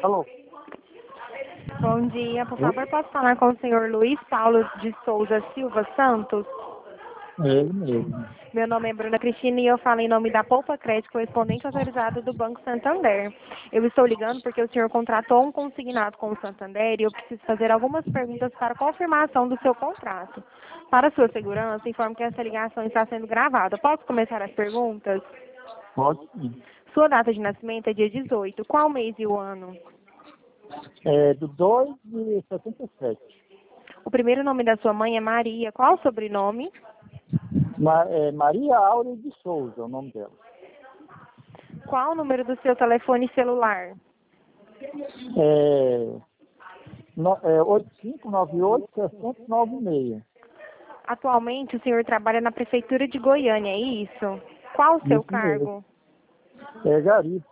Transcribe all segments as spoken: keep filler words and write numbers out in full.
Alô? Bom dia, por favor, posso falar com o senhor Luiz Paulo de Souza Silva Santos? Ele mesmo. Meu nome é Bruna Cristina e eu falo em nome da Poupa Crédito, correspondente autorizado do Banco Santander. Eu estou ligando porque o senhor contratou um consignado com o Santander e eu preciso fazer algumas perguntas para confirmação do seu contrato. Para sua segurança, informo que essa ligação está sendo gravada. Posso começar as perguntas? Pode sim. Sua data de nascimento é dia dezoito. Qual mês e o ano? É do dois de setenta e sete. O primeiro nome da sua mãe é Maria. Qual o sobrenome? Ma, é, Maria Áurea de Souza, é o nome dela. Qual o número do seu telefone celular? É, no, é oito cinco nove oito, sete zero nove seis. Atualmente, o senhor trabalha na Prefeitura de Goiânia, é isso? Qual o seu Isso mesmo. cargo? É Gari.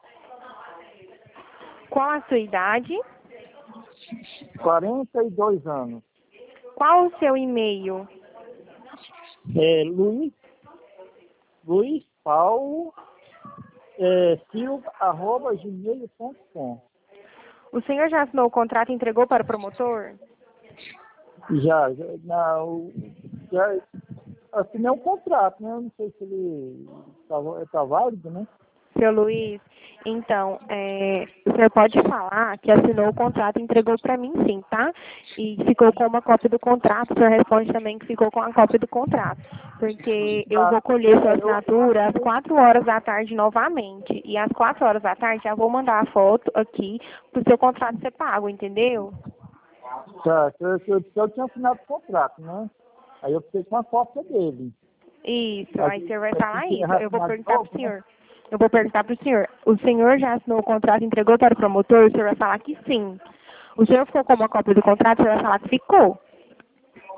Qual a sua idade? quarenta e dois anos. Qual o seu e-mail? É Luiz, Luiz Paulo é, Silva, arroba gmail ponto com. O senhor já assinou o contrato e entregou para o promotor? Já, já, não, já assinei um contrato, né? Eu não sei se ele está tá válido, né? Seu Luiz, então, é, o senhor pode falar que assinou o contrato e entregou para mim sim, tá? E ficou com uma cópia do contrato, o senhor responde também que ficou com a cópia do contrato. Porque eu vou colher sua assinatura às quatro horas da tarde novamente. E às quatro horas da tarde já vou mandar a foto aqui para o seu contrato ser pago, entendeu? Tá, eu, eu, eu tinha assinado o contrato, né? Aí eu fiquei com a cópia dele. Isso, aí o Aí senhor vai eu falar tinha isso. Eu vou assinado de perguntar novo, para o né? senhor. Eu vou perguntar para o senhor. O senhor já assinou o contrato e entregou para o promotor? O senhor vai falar que sim. O senhor ficou com uma cópia do contrato? O senhor vai falar que ficou.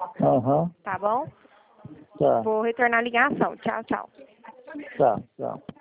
Aham, Tá bom? tá, Vou retornar a ligação. Tchau, tchau. tá, tá.